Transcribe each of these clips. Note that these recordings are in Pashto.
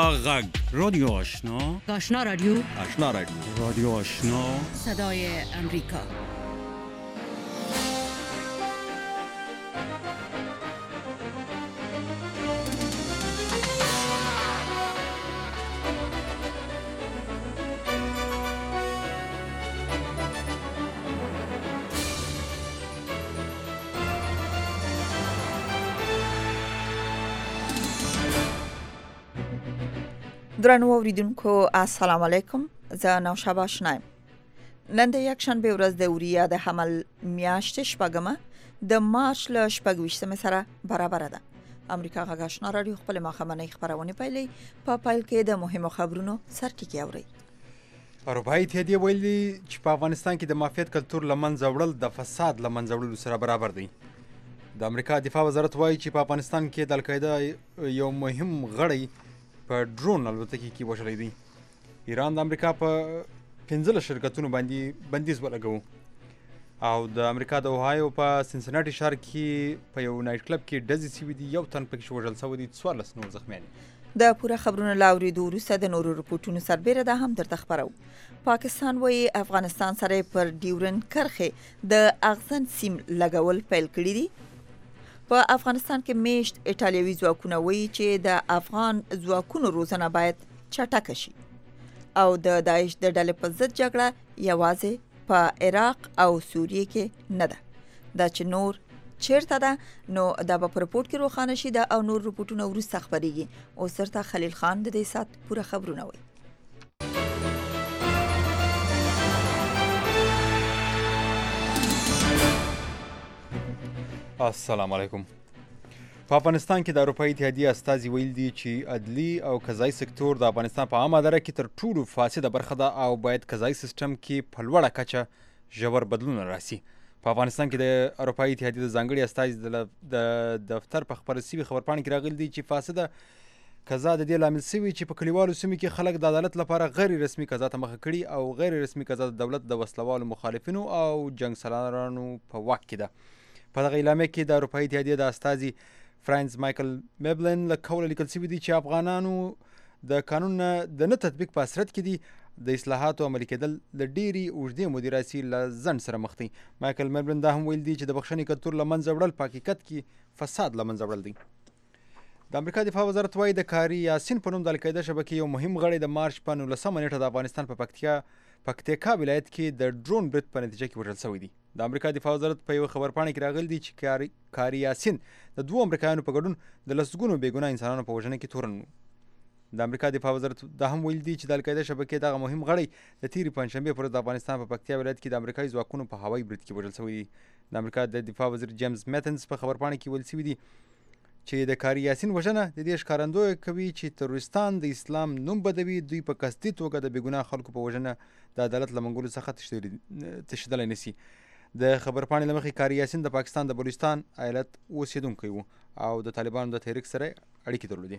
غږ رادیو آشنا آشنا رادیو رادیو آشنا صدای امریکا. درنو اوریدونکو السلام علیکم. زه نوشابه آشنایم. نن د یک شنبه ورځ د اوریا د حمل میاشت شپږمه د مارچ له 28 سره برابر ده. امریکا غږ آشنا رادیو خپل مخامنۍ خبرونه پیلې په پایل کې د مهمو خبرونو سرټکی اوري. اروپایي اتحادیه ویلي چې په افغانستان کې د مافیات کلتور لمنځه وړل د فساد لمنځه وړلو سره برابر دی. د امریکا دفاع وزارت وایي چې په افغانستان کې د القاعده یو مهم غړی په ډرون الوتکې کې وژلی دی. ایران د امریکا په 15 شرکتونو باندې بندیز ولګو او د امریکا د اوهایو په سنسناټي ښار کې په یو نایټ کلب کې ډزې شوي دي. یو تن پکې وژل شوی دی، 14 نور زخمیان دي. د پوره خبرونو لاوریدو وروسته د نورو رپورټونو سربیره ده هم درته خبرو. پاکستان وایي افغانستان سره پر ډیورند کرښې د اغزن سیم لګول پیل کړی دي. په افغانستان کې میشت ایټالوي ځواکونه وایي چې د افغان ځواکونو روزنه باید چټکه شي او د داعش د ډلې په ضد جګړه یوازې په عراق او سوریه کې نه ده. دا چې نور چیرته ده نو دا په رپورټ کې روښانه شي. دا او نور رپورټونه وروسته خبرېږي. او سرته خلیل خان د دې سات پوره خبرونه وایي. السلام علیکم. په افغانستان کې د اروپایي اتحادیې استازي ویل دي چې عدلي او قضایي سکتور د افغانستان په عامه اداره کې تر ټولو فاسده برخه ده او باید قضایي سیستم کې په لوړه کچه ژور بدلون راسي. په افغانستان کې د اروپایي اتحادیې د ځانګړي استازي د دفتر په خبره شوي خبرپاڼې کې راغلي دي چې فاسده قضا د دې لامل شوي چې په کلیوالو سیمو کې خلک د عدالت لپاره غیر رسمي قضا ته مخه کړي او غیر رسمي قضا د دولت د وسلوالو مخالفینو او جنګ سالارانو په واک کې ده. په دغه اعلامیه کې د اروپایي اتحادیې د استازي فرانس مایکل میبلن له قوله لیکل شوي دي چې افغانانو د قانون د نه تطبیق په اثرت کې دي د اصلاحاتو عملي کېدل له ډېرې اوږدې مودې راهیسې له ځنډ سره مخ دي. مایکل میبلن دا هم ویل دي چې د بخښنې کلتور له منځه وړل په حقیقت کې فساد له منځه وړل دی. د امریکا دفاع وزارت وایي د کاري یاسین په نوم د القاعده شبکې یو مهم غړی د مارچ په 19 نیټه د افغانستان په پکتیکا ولایت کې د ډرون برید په نتیجه کې وژل شوی دی. د امریکا دفاع وزارت په یو خبرپاڼه کې راغلی دی چې کاري یاسین د 2 امریکایانو په ګډون د لسګونو بېګناه انسانانو په وژنه کې تورن و. د امریکا دفاع وزارت دا هم ویل دي چې د القاعده شبکې دغه مهم غړی د تیرې پنجشنبې پر ورځ د افغانستان په پکتیا ولایت کې د امریکایي ځواکونو په هوایي برید کې وژل شوی دی. د امریکا د دفاع وزیر جیمز میتنز په خبرپاڼه کې ویل شوي دي چې د کاري یاسین وژنه د دې ښکارندویه کوي چې تروریستان د اسلام نوم بدوي. دوی په قصدي توګه د بېګناه خلکو په وژنه د عدالت له منګولو څخه تښتېدلی نشي. د خبرپاڼې له مخې کاري یاسین د پاکستان د بلوچستان ایالت اوسېدونکی و او د طالبانو د تحریک سره اړیکې درلودې.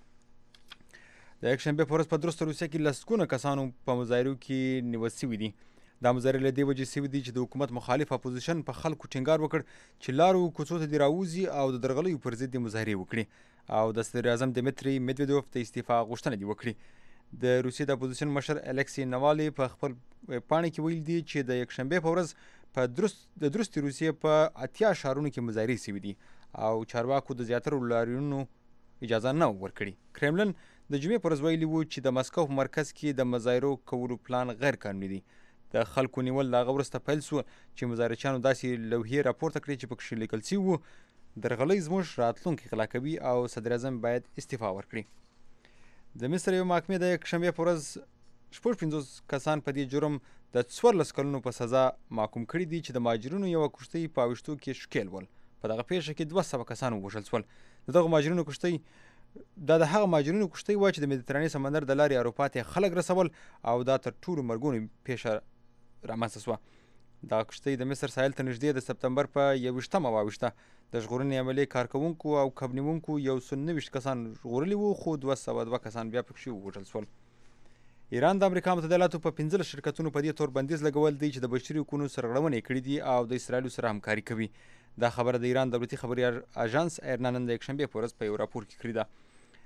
د یکشنبې په ورځ په درسته روسیه کې لسګونه کسانو په مظاهرو کې نیول شوي دي. دا مظاهرې له دې وجې شوي دي چې د حکومت مخالف اپوزیشن په خلکو ټینګار وکړ چې لارو کوڅو ته دې راوځي او د درغلیو پر ضد مظاهرې وکړي او د صدر اعظم دمیتري میدویدوف د استعفا غوښتنه دې وکړي. د روسیې د اپوزیشن مشر الکسی ناوالي په خپل پاڼې کې ویل دي چې د یکشنبې په ورځ په درستي روسیې په 80 ښارونو کې مظاهرې شوي دي او چارواکو د زیاترو لاریونونو اجازه نه ورکړي. کرملن د جمعې په ورځ ویلي وو چې د مسکو په مرکز کې د مظاهرو کولو پلان غیر قانوني دی. د خلکو نیول له هغه وروسته پیل شو چې مظاهرچیانو داسې لوحې راپورته کړې چې پکې لیکل شوي وو درغلۍ زموږ راتلونکی غلا کوي او صدر اعظم باید استعفا ورکړي. د مصر یو محکمې د یکشنبې په ورځ 56 کسان په دې جرم د 14 کلونو په سزا محکوم کړي دي چې د مهاجرینو یوه کښتۍ په اوښتو کې ښکېل ول. په دغه پیښه کې 200 کسان ووژل شول. د دغو مهاجرینو کښتۍ دا د هغه مهاجرینو کښتۍ وه چې د مدیترانې سمندر د لارې اروپا ته خلک رسول او دا تر ټولو مرګونې پیښه رامنځته شوه. دغه کښتۍ د مصر ساحل ته نږدې د سپتمبر په 21 واوښته. د ژغورنې عملیې کارکوونکو او کبنیونکو 190 کسان ژغورلي وو خو 202 کسان بیا پکې ووژل شول. ایران د امریکا متحده ایالاتو په 15 شرکتونو په دې تور بندیز لګول دی چې د بشري حقوقو سرغړونې کړي دي او د اسرائیلو سره همکاري کوي. دا خبره د ایران دولتي خبري اژانس ایرنا نن د یکشنبې په ورځ په یو راپور کې کړې ده.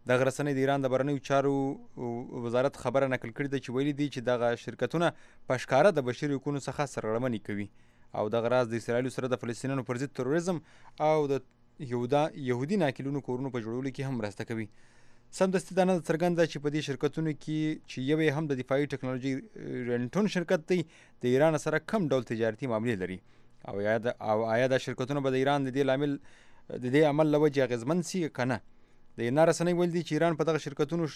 دغه رسنۍ د ایران د بهرنیو چارو وزارت خبره نقل کړې ده چې ویلي دي چې دغه شرکتونه په ښکاره د بشري حقوقو څخه سرغړونې کوي او دغه راز د اسرائیلو سره د فلسطینیانو پر ضد تروریزم او د یهودي ناکلونو کورونو په جوړولو کې هم مرسته کوي. سمدستي دا نه څرګنده چې په دې شرکتونو کې چې یو هم د دفاعي ټکنالوژي رینټون شرکت دی د ایران سره کم ډول تجارتي معاملې لري او آیا دا شرکتونه به د ایران د دې عمل له وجې اغېزمن سي که نه. د ایرنا رسنۍ ویل دي چې ایران په دغه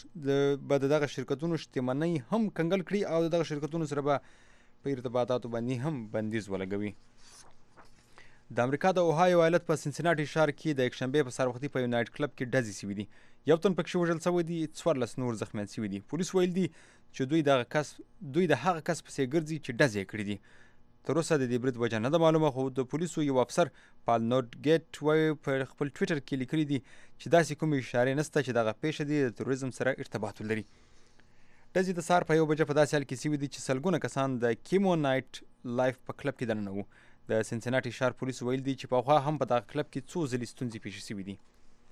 شرکتونو شتمنۍ هم کنګل کړي او دغه شرکتونو سره به په ارتباطاتو باندې هم بندیز ولګوي. د امریکا د اوهایو ایالت په سنسناټي ښار کې د یکشنبې په سهار وختي په یو نایټ کلب کې ډزې شوي دي. یو تن پکښې وژل شوی دی، 14 نور زخمیان شوي دي. پولیس ویل دي چې دوی د هغه کس پسې ګرځي چې ډزې یې کړي دي. تر اوسه د دې برید وجه نه ده معلومه، خو د پولیسو یو افسر پال نورټګیټ وایي په خپل ټویټر کې لیکلي دي چې داسې کومې اشارې نشته چې دغه پیښه دي د تروریزم سره ارتباط ولري. ډزې د سهار په 1 بجه په داسې حال کې شوي دي چې سلګونه کسان د کیمو نایټ لایف په کلب کې دننه وو. د سنسناټي ښار پولیسو ویل دي چې پخوا هم په دغه کلب کې څو ځلې ستونزې پیښې شوي دي.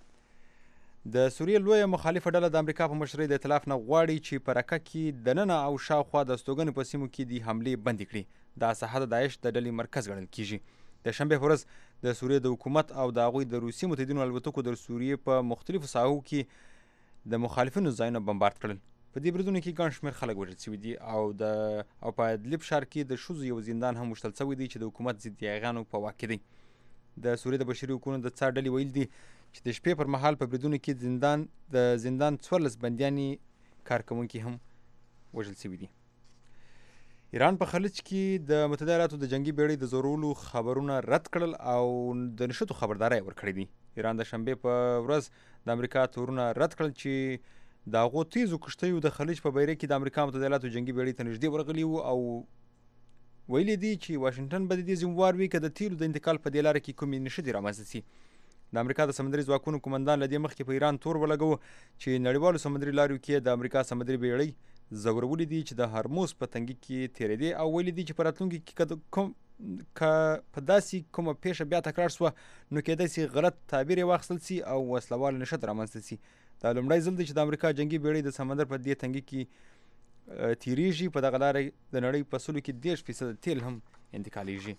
د سوریې لویه مخالفه ډله د امریکا په مشرۍ د ائتلاف نه غواړي چې په رقه کې دننه او شاوخوا د استوګنې په سیمو کې د حملې بندې کړي. دا ساحه د داعش د ډلې مرکز ګڼل کیږي. د شنبې په ورځ د سوریې د حکومت او د هغوی د روسي متحدینو الوتکو د سوریې په مختلفو ساحو کې د مخالفینو ځایونه بمبارد کړل. په دې بریدونو کې ګڼ شمېر خلک وژل شوي دي او په ادلب ښار کې د ښځو یو زندان هم وشتل شوی دی چې د حکومت ضد یاغیانو په واک کې دی. د سوریې د بشري حقوقو د څار ډلې ویل دي چې د شپې پر مهال په بریدونو کې د زندان 14 بندیانې کارکوونکي هم وژل شوي دي. ایران په خلیج کې د متحده ایالاتو د جنگي بیړۍ د زورولو خبرونه رد کړل او د نښتو خبرداری ورکړې دي. ایران د شنبې په ورځ د امریکا تورونه رد کړل چې د هغو تیزو کښتیو د خلیج په بیره کې د امریکا متحده ایالاتو جنگي بیړۍ ته نږدې ورغلي وو او ویلي دي چې واشنګټن به د دې ذموار وي که د تیلو د انتقال په دې لاره کې کومې نښتې رامنځته سي. د امریکا د سمندري ځواکونو قومندان له دې مخکې په ایران تور ولګوه چې نړیوالو سمندري لاریو کې د امریکا سمندري بیړۍ زورولي دي چې د هرموز په تنګي کې تېرېدې او ویلي دي چې په راتلونکي کې که په داسې کومه پیښه بیا تکرار شوه نو کېدای سي غلط تعبیر یې واخیستل سي او وسلوال نښت رامنځته سي. دا لومړی ځل دی چې د امریکا جنګي بیړۍ د سمندر په دې تنګي کې تیریږي. په دغه لاره د نړۍ په سلو کې 10% تیل هم انتقالیږي.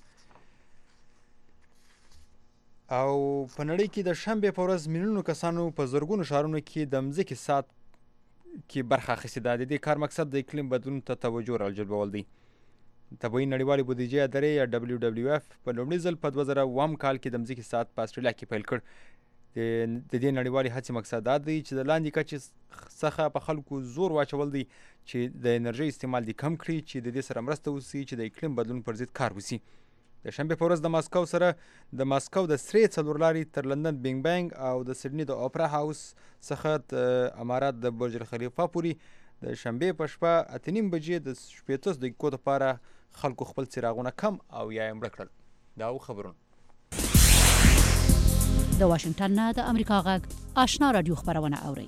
او په نړۍ کې د شنبې په ورځ میلیونونو کسانو په زرګونو ښارونو کې د مځکې ساعت کې برخه اخیستې ده. د دې کار مقصد د اقلیم بدلون ته توجه راجلبول دی. طبیعي نړیوالې بودیجې ادارې یا WWF په لومړي ځل په 2007 کال کې د مځکې ساعت په استرالیا کې پیل کړ. د دې نړیوالې هڅې مقصد دا دی چې د لاندې کچې څخه په خلکو زور واچول دی چې د انرژۍ استعمال دې کم کړي چې د دې سره مرسته وشي چې د اقلیم بدلون پر ضد کار وشي. د شنبې په ورځ د ماسکو د سرې څلورلارې تر لندن بینګ بینګ او د سډني د اوپرا هاوس څخه د امارات د برج الخلیفه پورې د شنبې په شپه 8:30 بجې د 15 دقیقو لپاره خلکو خپل څراغونه کم او یا یې مړه کړل. دا خبرونه د واشنګټن نه د امریکا غږ آشنا رادیو خبرونه اوري.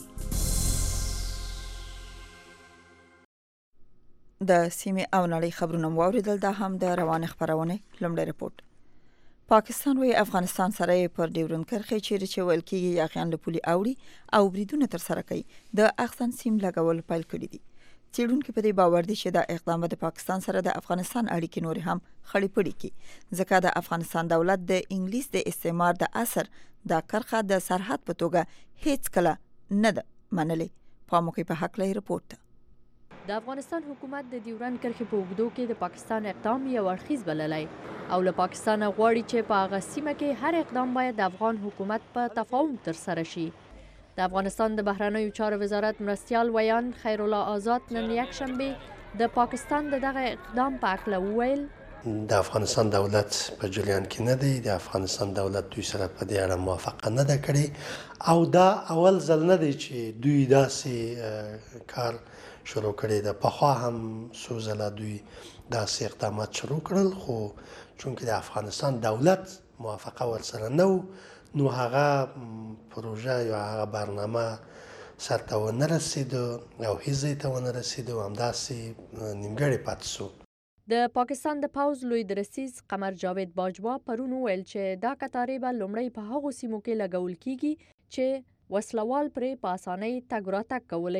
د سیمې او نړۍ خبرونه واوریدل. دا هم د روان خبرونه لومړی رپورټ. پاکستان وی افغانستان سره پر ډیورن کرښې چې ویل کېږي یاغیان له پولي اوړي او بریدونه تر سره کوي د اغزن سیم لګول پیل کړي دي. څېړونکو په دې باور دي چې دا اقدام د پاکستان سره د افغانستان اړیکې نور هم خړې پړې کړي ځکه د افغانستان دولت د انګلیس د استعمار د اثر دا کرښه د سرحد په توګه هیڅ کله نه ده منلې. پاموکي په حق لري رپورټ. د افغانستان حکومت د ډیورن کرښې په اوږدو کې د پاکستان اقدام یو اړخیز بللی او له پاکستان غواړي چې په هغه سیمه کې هر اقدام باید د افغان حکومت په تفاهم ترسره شي. د افغانستان د بهرنیو چارو وزارت مرستیال ویان خیرالله آزاد نن یکشنبه د پاکستان دغه اقدام په اړه وویل د افغانستان دولت په جریان کې نه دی. د افغانستان دولت دوی سره په دې اړه موافقه نه ده کړې او دا اول ځل نه دی چې دوی داسې کار شروع کړی ده. پخوا هم څو ځله دوی داسې اقدامات شروع کړل خو چونکې د افغانستان دولت موافقه ورسره نه و نو هغه پروژه یا هغه برنامه سرته ونه رسېدو او هیڅ ځای ته ونه رسېدو، همداسې نیمګړی پاتې شو. د پاکستان د پوځ لوی درسیز قمر جاوید باجوا پرون ویل چې دا کتارې به لومړی په هغو سیمو کې لګول کیږي چې وسلوال پرې په اسانۍ تګ راتګ کولی